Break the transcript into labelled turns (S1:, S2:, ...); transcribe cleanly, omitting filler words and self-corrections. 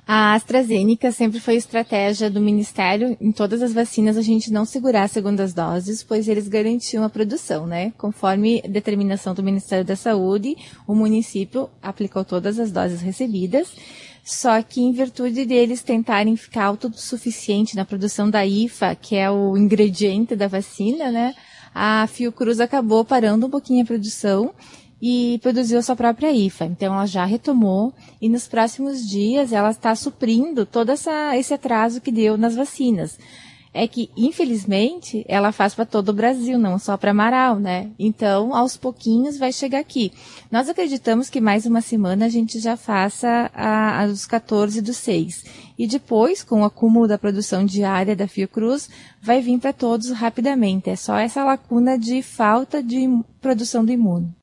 S1: A AstraZeneca sempre foi estratégia do Ministério, em todas as vacinas a gente não segurar as segundas doses, pois eles garantiam a produção, né? Conforme determinação do Ministério da Saúde, o município aplicou todas as doses recebidas, só que em virtude deles tentarem ficar autossuficiente na produção da IFA, que é o ingrediente da vacina, né? A Fiocruz acabou parando um pouquinho a produção e produziu a sua própria IFA. Então ela já retomou e nos próximos dias ela está suprindo todo esse atraso que deu nas vacinas. É que, infelizmente, ela faz para todo o Brasil, não só para Marau, né? Então, aos pouquinhos vai chegar aqui. Nós acreditamos que mais uma semana a gente já faça a dos 14/6. E depois, com o acúmulo da produção diária da Fiocruz, vai vir para todos rapidamente. É só essa lacuna de falta de produção do imuno.